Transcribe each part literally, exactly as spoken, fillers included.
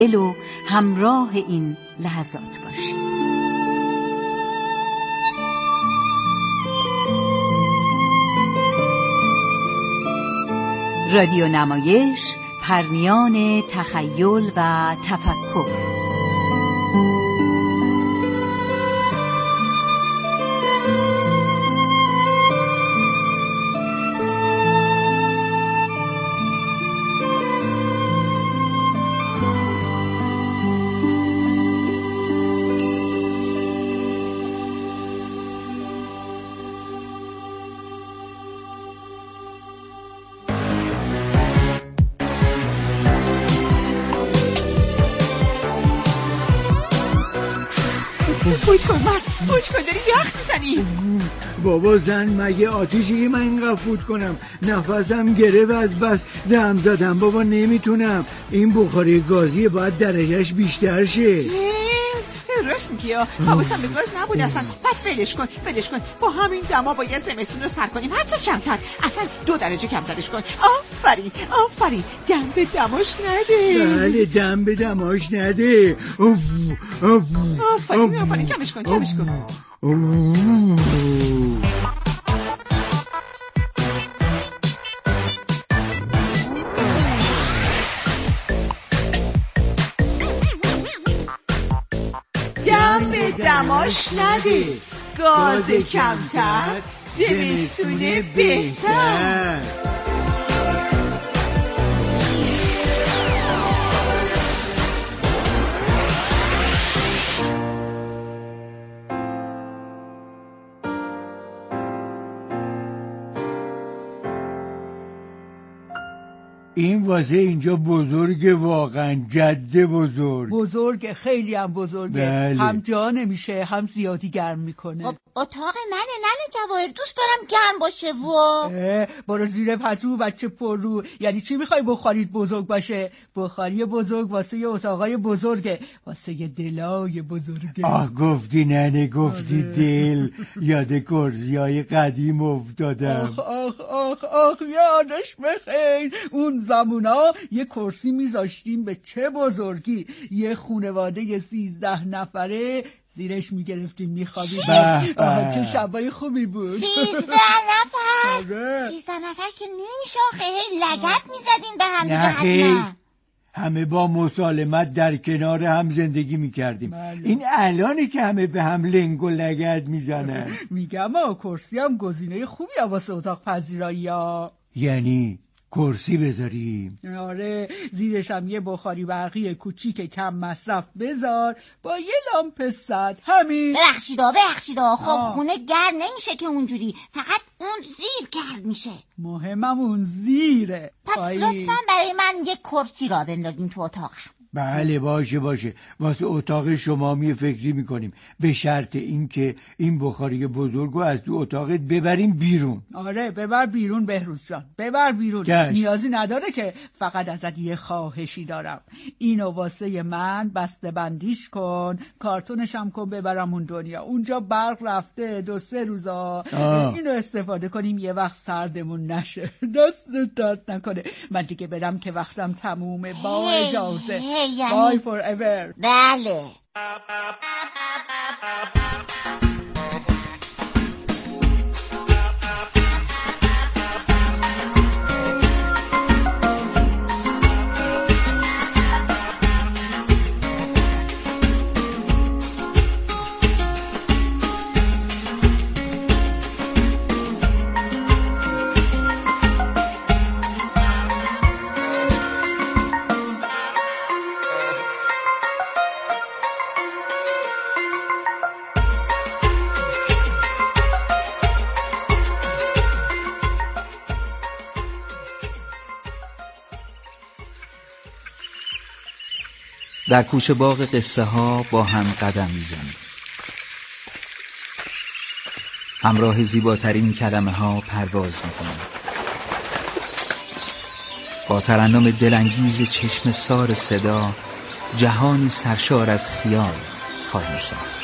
و همراه این لحظات باشید. رادیو نمایش، پرمیان تخیل و تفکر. فوت کن مرد، فوت کن، داری یخ میزنی. بابا زن، مگه آتیشی من اینقدر فوت کنم؟ نفسم گرفت از بس دم زدم بابا، نمیتونم. این بخاری گازی باید درجهش بیشتر شه. راست میگی، حواسم به گاز نبود اصلا. پس ولش کن ولش کن با همین دما باید زمستون رو سر کنیم، حتی کمتر، اصلا دو درجه کمترش کن. آفرین آفرین، دم به دماش نده. بله، دم به دماش نده. اوف اوف آفرین آفرین، کمش کن کمش کن. دم به دماش نده، گاز کمتر، زمستون بهتر. این واسه اینجا بزرگه، واقعا جده بزرگ. بزرگه، خیلی هم بزرگه. بله. هم جا نمیشه هم زیادی گرم میکنه. خب اتاق منه ننه جواهر، دوست دارم گرم باشه. و برو زیر پتو بچه پررو. یعنی چی میخوای بخاریت بزرگ باشه؟ بخاری بزرگ واسه یه اتاقای بزرگه، واسه یه دلای بزرگه. آه گفتی ننه، گفتی دل. یاد کرزیای قدیم افتادم. آخ آخ آخ آخ یادش بخیر. اون زمونا یه کرسی میذاشتیم به چه بزرگی، یه خونواده سیزده نفره زیرش میگرفتیم میخوابیدیم. چه شبای خوبی بود. سیزده نفر سیزده نفر که نمیشه آخه، هی لگت میزدین به هم دیگه. حتما همه با مسالمت در کنار هم زندگی میکردیم. این الانی که همه به هم لنگ و لگت میزنن. میگم آه کرسی هم گزینه خوبی واسه اتاق پذیرایی ها. یعنی کرسی بذاریم؟ آره، زیرش هم یه بخاری برقی کوچیک کم مصرف بذار با یه لامپ صد. همین. ببخشیدا ببخشیدا خب آه. خونه گرم نمیشه که اونجوری، فقط اون زیر گرم میشه. مهمم اون زیره. پس لطفا برای من یه کرسی را بندازین تو اتاقم. بله باشه باشه، واسه اتاق شما می فکری میکنیم، به شرط اینکه این بخاری بزرگو از تو اتاقت ببریم بیرون. آره ببر بیرون بهروز جان، ببر بیرون. گشت. نیازی نداره که فقط ازت یه خواهشی دارم. اینو واسه من بسته بندیش کن، کارتونش هم کن ببرم اون دنیا. اونجا برق رفته دو سه روزا، اینو استفاده کنیم یه وقت سردمون نشه. دست داد نکنه. من دیگه برم که وقتم تمومه. با اجازه. Bye forever. بله. در کوچه باغ قصه ها با هم قدم میزنیم. همراه زیباترین کلمه ها پرواز میکنیم. با ترنم دلانگیز چشم سار صدا جهانی سرشار از خیال خواهیم ساخت.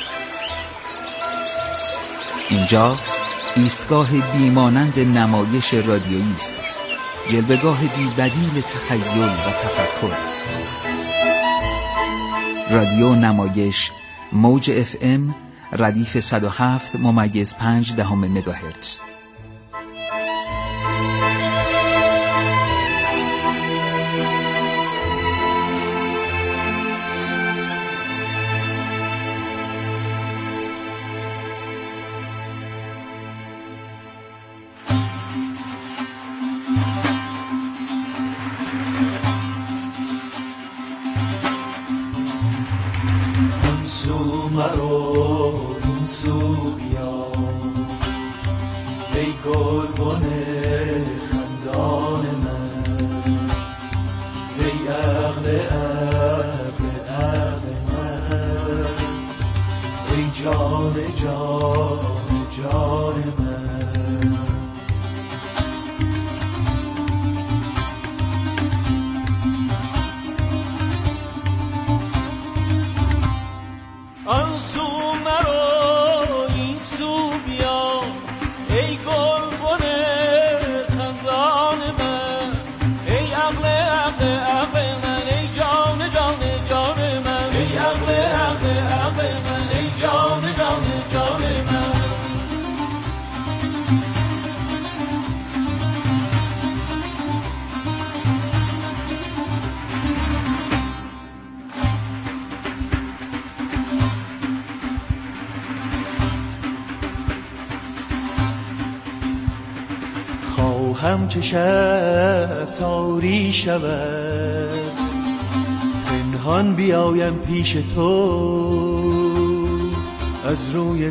اینجا ایستگاه بیمانند نمایش رادیویی است، جلوه‌گاه بی‌بدیل تخیل و تفکر. رادیو نمایش موج اف ام ردیف صد و هفت ممیز پنج دهم مگاهرتز. خواهم که شب تاری شود، پنهان بیایم پیش تو، از روی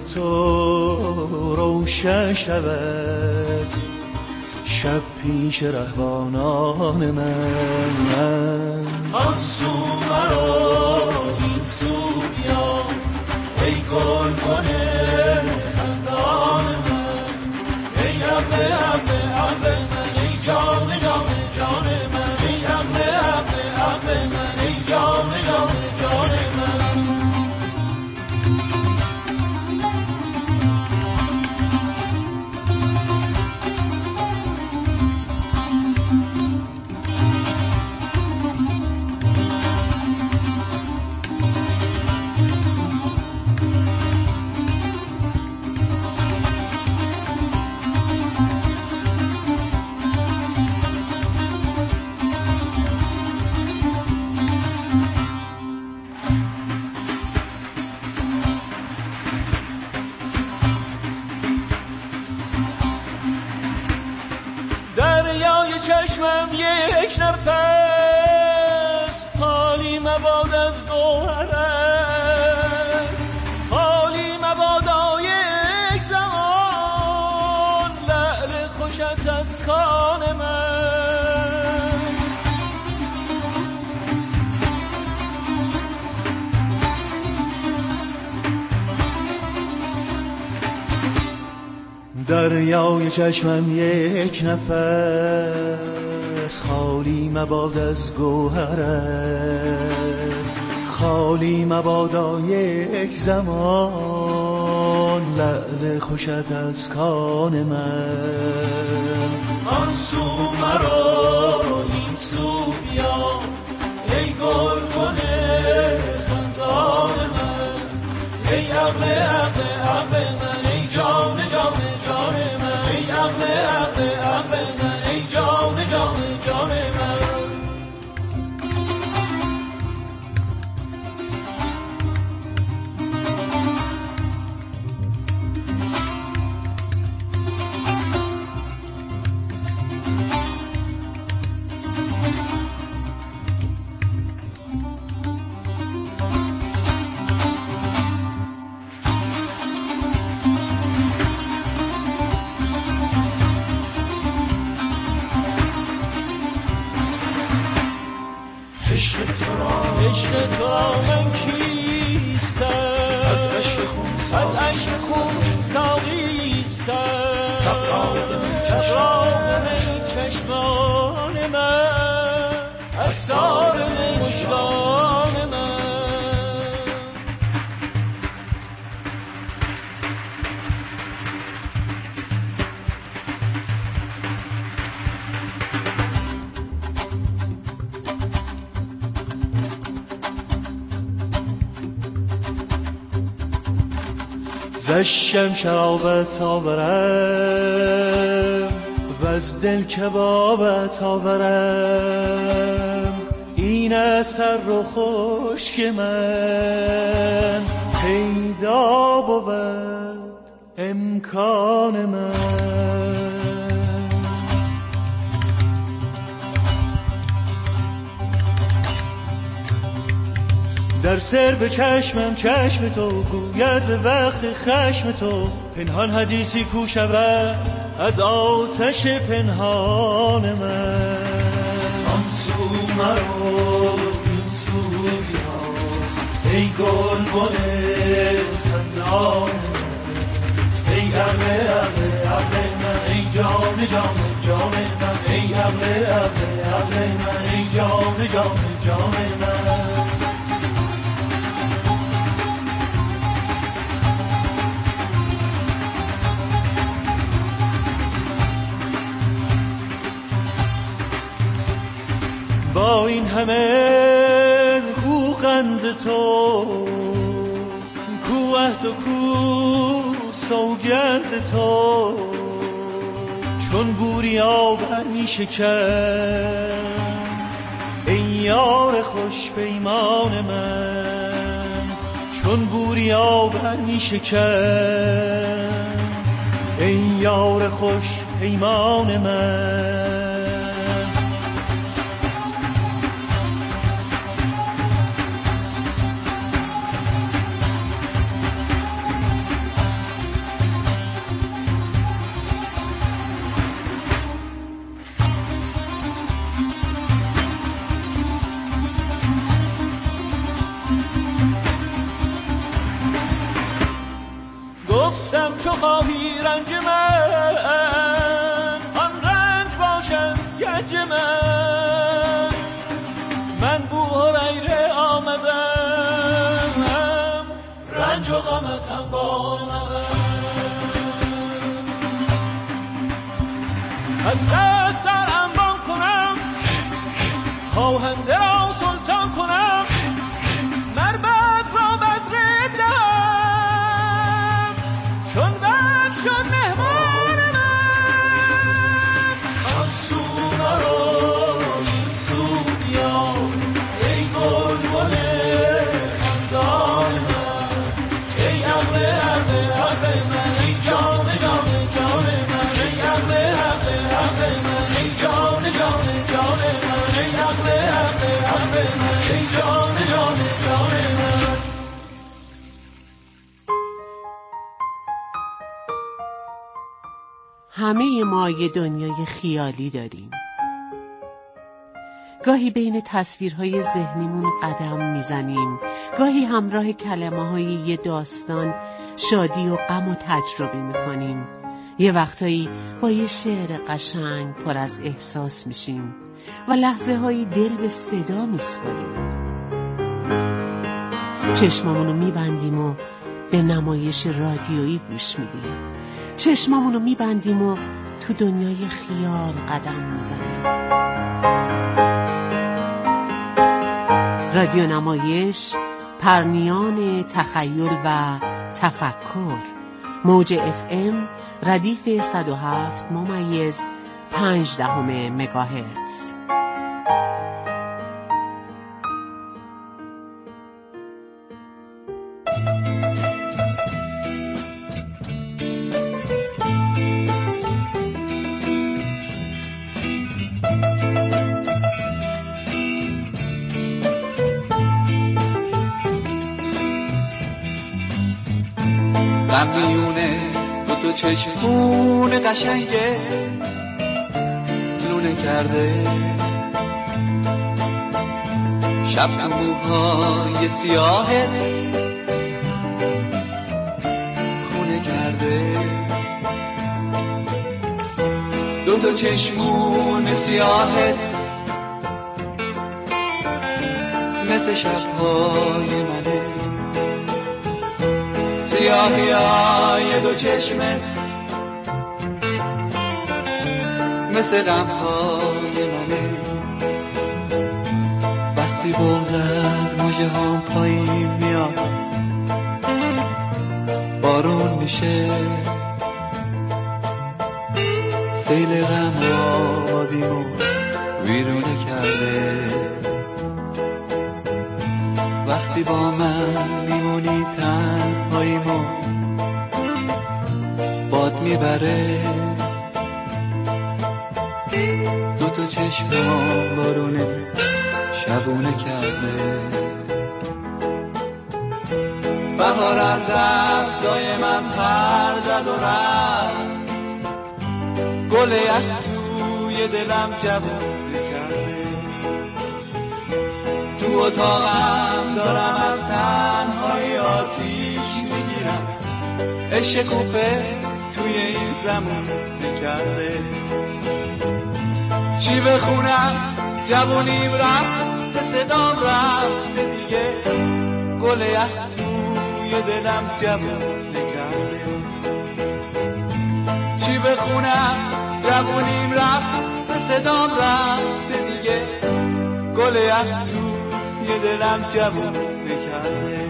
تو روشن شود شب پیش رهبانان من. آن سو مرا این سو بیا ای گلبن خندان من، ای عقل عقل عقل من، ای جان جان جان من، ای عقل عقل عقل من، ای جان جان جان من. چشمم یک نفس خالی مباد از گوهرت، خالی مبادا یک زمان لعل خوشت از کان من. دریای چشمم یک نفس خالی مباد از گوهرت، خالی مبادا یک زمان لعل خوشت از کان من. آن سو مرا این سو بیا ای گلبن خندان من، ای عقل عقل عقل من، ای جان جان جان من، ای عقل عقل عقل من، ای جان جان جان من. عشق تو را من کیستم، از عشق خون ساقیستم، سبراغ می چشمان من، اسرار مژگان من. زشم شرابت آورم و از دل کبابت آورم، این از تر و خشک من پیدا بود امکان من. در سر به چشمم چشم تو گوید به وقت خشم تو، پنهان حدیثی کو شود از آتش پنهان من. آن سو مرو این سو بیا ای گلبن خندان من، ای عقل عقل عقل من، ای جان جان جان من، ای عقل عقل عقل من، ای جان جان جان من. با این همه خوغند تو، کو عهد و کو سوگند تو، چون بوریا بر شکن ای یار خوش پیمان من، چون بوریا بر شکن ای یار خوش پیمان من. گفتم چو خواهی رنج من، آن رنج باشم گنج من، من بو هریره آمدم، رنج و غمتم با من. از دست در انبان کنم، خواهنده را سلطان کنم، مربد را بدر دهم، چون بد شد مهمان من. آن سو مرو این سو بیا ای گلبن خندان من، ای عقل عقل عقل من، ای جان جان جان من، ای عقل عقل عقل من، ای جان جان جان من، ای عقل عقل عقل من، ای جان جان جان من. همه ما یه دنیای خیالی داریم. گاهی بین تصویرهای ذهنیمون قدم میزنیم، گاهی همراه کلمه‌های یه داستان شادی و غم و تجربه میکنیم، یه وقتایی با یه شعر قشنگ پر از احساس میشیم و لحظه هایی دل به صدا میسپاریم. چشمامونو میبندیم و به نمایش رادیویی گوش میدیم، چشمامونو میبندیم و تو دنیای خیال قدم میزنیم. رادیو نمایش، پرنیان تخیل و تفکر، موج اف ام ردیف صد و هفت ممیز پنج دهم مگاهرتز. غمیونه دو تو چشمون قشنگه لونه کرده، شب تو موهای سیاهه خونه کرده. دو تا چشمون سیاهه مثل شبهای منه، سیاهی های دو چشمت مثل غمهای منه. وقتی بغض از مژه هام پایین میاد، بارون میشه، سیل غم آبادیمو ویرونه کرده. وقتی با من میمونی تنهاییمو باد میبره. دو تا چشمم بارونه شبونه کرده. بهار از دستای من پر زد و رفت، گل یخ توی دلم جوونه کرده. تو اتاقم دارم از تنهایی آتیش میگیرم، عشق کوفه توی این زمون نکرده. چی بخونم جوونیم رفت، به صدام رفت دیگه، گل یخ توی دلم جوون نکرده. چی بخونم جوونیم رفت، به صدام رفت دیگه، گل یخ توی دلم جوون نکرده.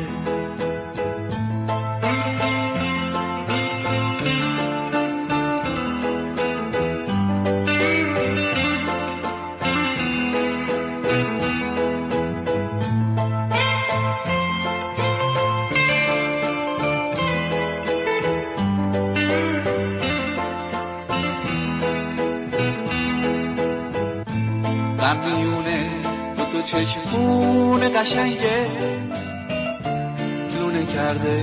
غم میونه دو تا چشمون قشنگه لونه کرده.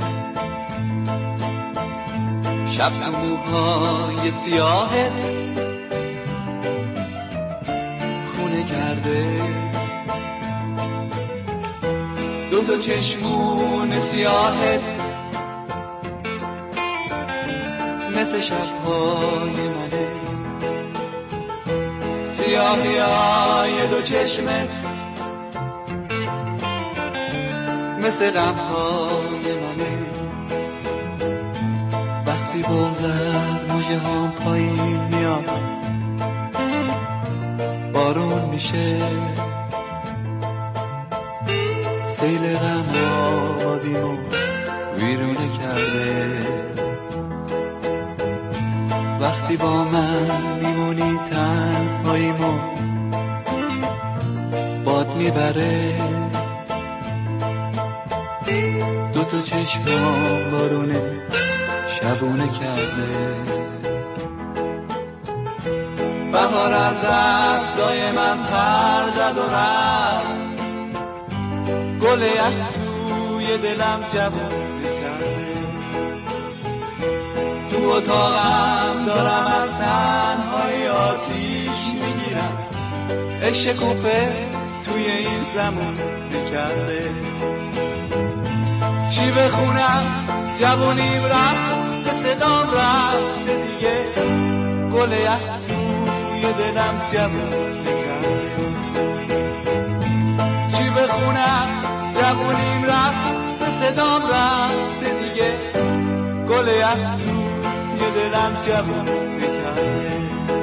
شب تو موهای سیاهه خونه کرده. دو تا چشمون سیاهه مثل شبهای منه. سیاهی های دو چشمت مثل غمهای منه. وقتی بغض از موجه هم پایین میاد بارون میشه، سیل غم آبادیمو ویرونه کرده. وقتی با من میمونی تنهاییمو باد میبره. دو تا چشمم بارونه شبونه کرده. بهار از دستای من پر زد و رفت، گل یخ توی دلم جوونه کرده. تو اتاقم دارم از تنهایی آتیش میگیرم، عشق کوفه توی این زمون نکرده. چی بخونم جوونیم رفت، به صدام رفت دیگه، گل یخ توی دلم جوون نکرده. چی بخونم جوونیم رفت، به صدام رفت دیگه، گل یخ توی دلم جوون نکرده.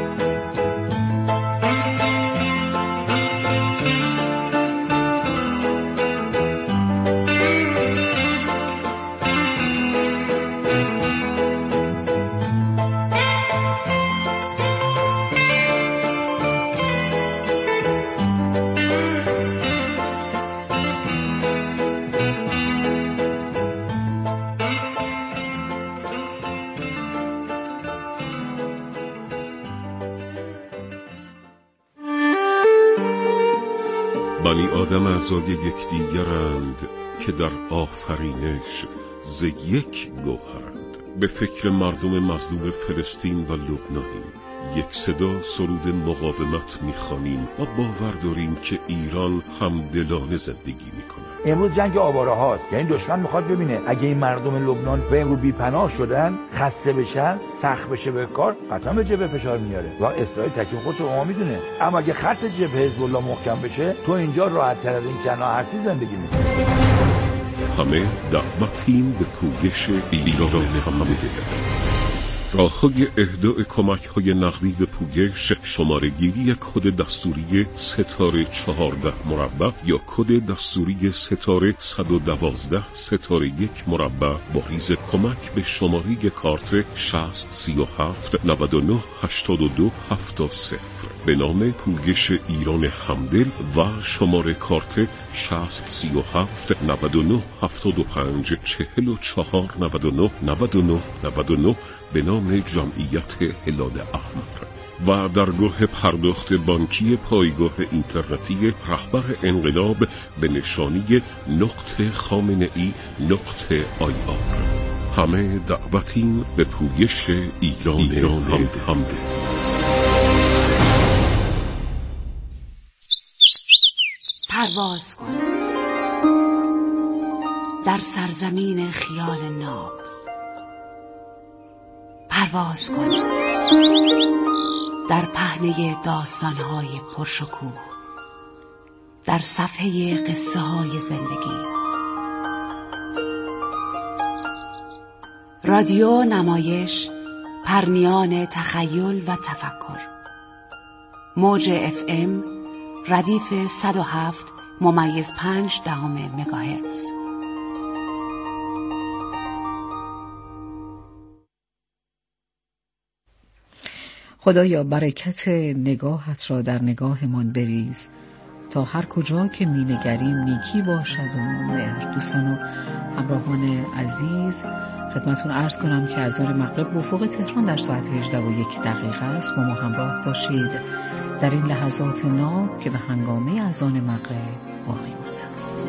بنی آدم اعضای یکدیگرند که در آفرینش ز یک گوهرند. به فکر مردم مظلوم فلسطین و لبنانیم، یک صدا سرود مقاومت میخوانیم و باور داریم که ایران همدلانه زندگی میکنه. امروز جنگ آواره هاست، یعنی دشمن میخواد ببینه اگه این مردم لبنان به امروز بی‌پناه شدن، خسته بشن، سخت بشه به کار، قطعا به جبهه فشار میاره و اسرائیل تکیم خودش رو ما میدونه. اما اگه خط جبهه حزب الله محکم بشه، تو اینجا راحت تر از این کنا هرسی زندگی میکنی. همه دعوتیم به پویش ایران همه. راه‌های اهدای کمک‌های نقدی به پویش، شماره گیری کد دستوری ستاره چهارده مربع یا کد دستوری ستاره صد و دوازده ستاره یک مربع با ریز کمک به شماره کارت شصت سی و هفت نود و نه هشتاد و دو هفتاد صفر به نام پویش ایران همدل و شماره کارت شصت سی و هفت نود و نه هفتاد و پنج چهل و چهار نود و نه نود و نه نود و نه به نام جمعیت هلال احمر و درگاه پرداخت بانکی پایگاه اینترنتی رهبر انقلاب به نشانی نقطه خامنه ای نقطه آی آر. همه دعوتیم به پویش ایران, ایران همدل. پرواز کن در سرزمین خیال ناب، پرواز کن در پهنه داستان‌های پرشکوه، در صفحه قصه های زندگی. رادیو نمایش، پرنیان تخیل و تفکر. موج اف ام ردیف صد و هفت ممیز پنج دهم مگاهرتز. خدایا برکت نگاهت را در نگاهمان بریز تا هر کجا که می نگریم نیکی باشد و مهر. دوستان و همراهان عزیز، خدمتون عرض کنم که اذان مغرب به افق تهران در ساعت هجده و یک دقیقه است. با ما همراه باشید در این لحظات ناب که به هنگامه اذان مغرب باقی مانده است.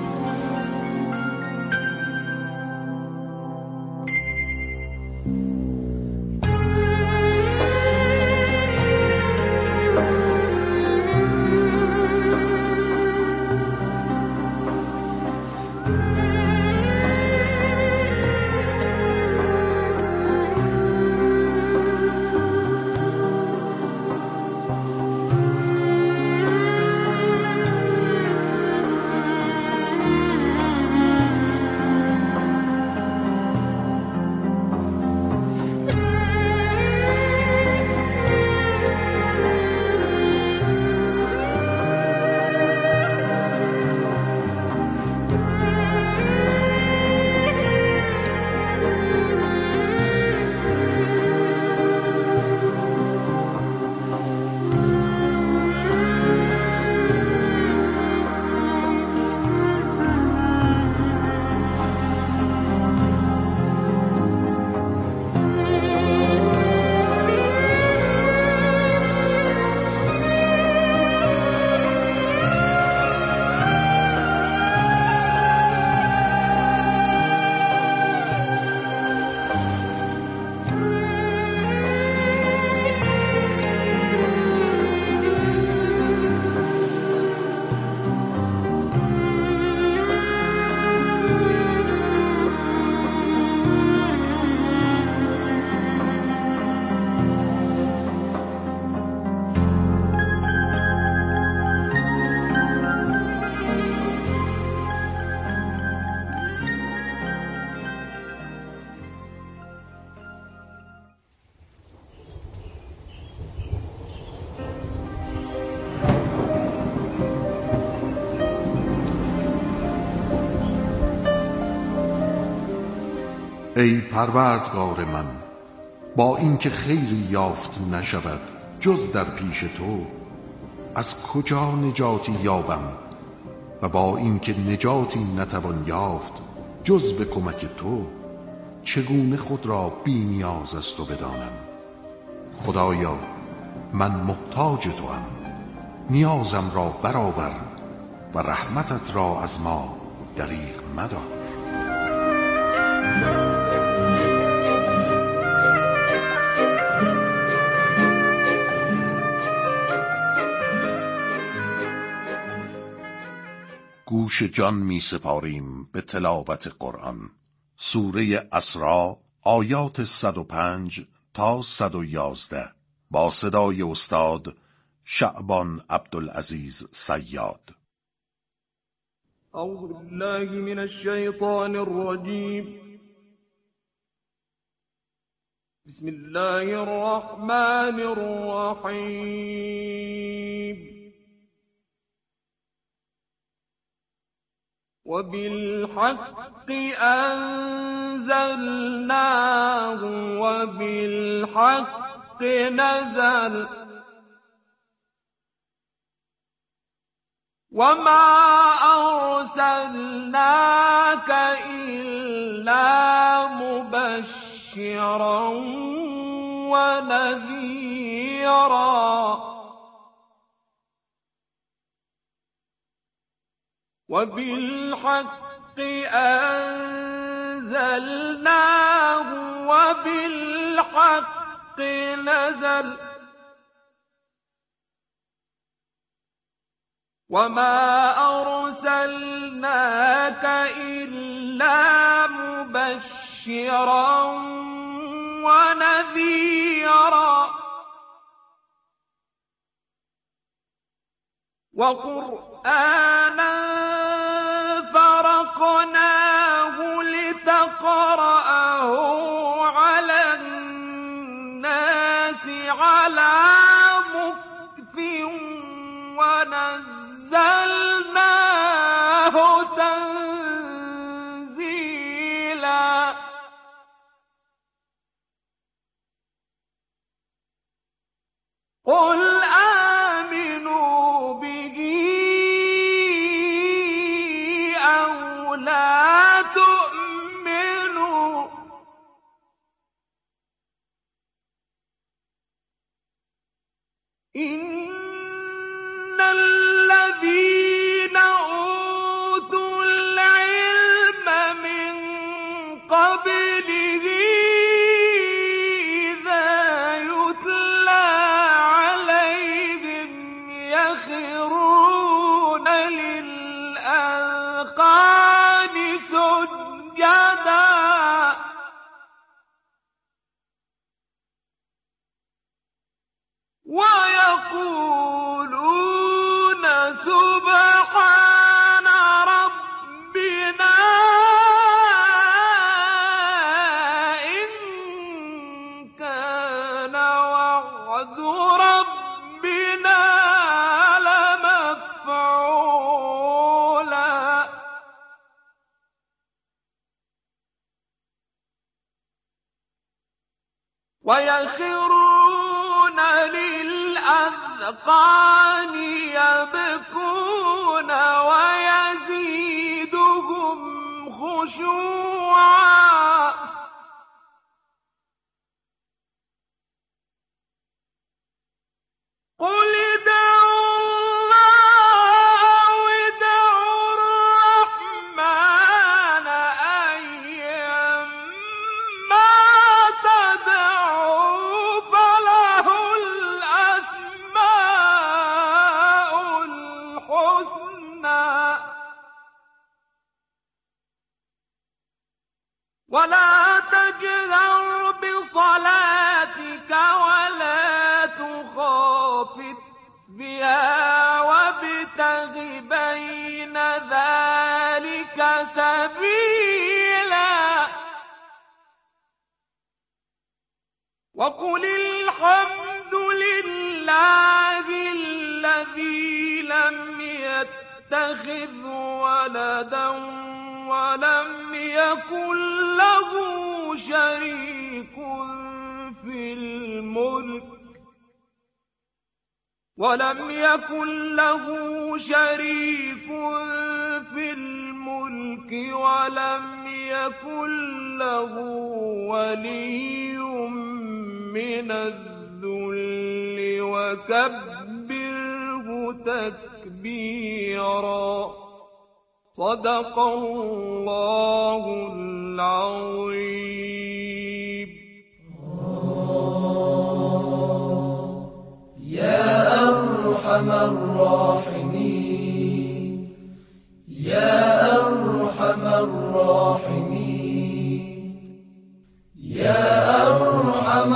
ای پروردگار من، با اینکه خیری یافت نشود جز در پیش تو، از کجا نجاتی یابم؟ و با اینکه نجاتی نتوان یافت جز به کمک تو، چگونه خود را بی نیاز از تو بدانم؟ خدایا، من محتاج توام، نیازم را برآور و رحمتت را از ما دریغ مدار. گوش جان می سپاریم به تلاوت قرآن. سوره اسراء آیات صد و پنج تا صد و یازده با صدای استاد شعبان عبدالعزیز صیاد. اعوذ بالله من الشیطان الرجیم. بسم الله الرحمن الرحيم وبالحق أنزلناه وبالحق نزل وما أرسلناك إلا مبشرا ونذيرا وبالحق أنزلناه وبالحق نزل وما أرسلناك إلا مبشرا ونذيرا وقرآنا فرقناه لتقرأه على الناس على مكث ونزلناه تنزيلا قل آمنوا به أو لا تؤمنوا إن الذين أوتوا العلم من قبله إذا يتلى عليهم يخرون للأذقان سجدا ويقولون سبحان ربنا إن كان وعد ربنا لمفعولا ويخرون للأذقان يبكون ويزيدهم خشوعا قل ادعوا الله أو ادعوا الرحمن أيما تدعوا فله الأسماء الحسنى ولا تجهر بصلاتك ولا تخافت بها وابتغ بين ذلك سبيلا وقل الحمد لله الذي لم يتخذ ولدا ولم يكن له شريك في الملك ولم يكن له شريك في الملك ولم يكن له ولي من الذل وكبره تكبيرا صدق الله العظيم يا أرحم الراحمين يا أرحم الراحمين يا أرحم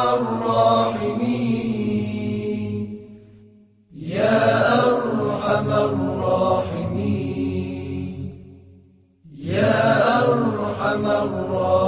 الراحمين يا أرحم الراحمين يا أرحم الراحمين